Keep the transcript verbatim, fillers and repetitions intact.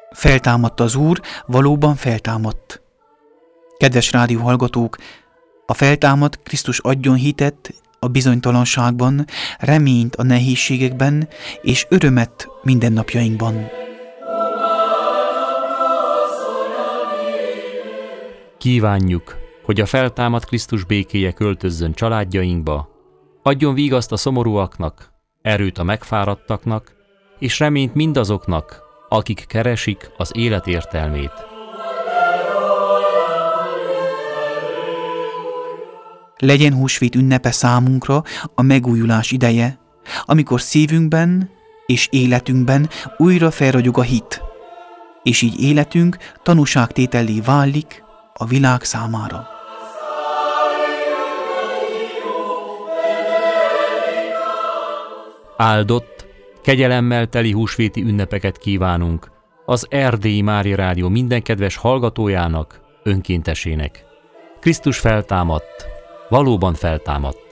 Feltámadt az Úr, valóban feltámadt. Kedves rádióhallgatók, a feltámadt Krisztus adjon hitet a bizonytalanságban, reményt a nehézségekben, és örömet mindennapjainkban. Kívánjuk, hogy a feltámadt Krisztus békéje költözzön családjainkba, adjon vigaszt a szomorúaknak, erőt a megfáradtaknak, és reményt mindazoknak, akik keresik az élet értelmét. Legyen húsvét ünnepe számunkra a megújulás ideje, amikor szívünkben és életünkben újra felragyog a hit, és így életünk tanúságtétellé válik a világ számára. Áldott, kegyelemmel teli húsvéti ünnepeket kívánunk az Erdélyi Mária Rádió minden kedves hallgatójának, önkéntesének. Krisztus feltámadt, valóban feltámadt.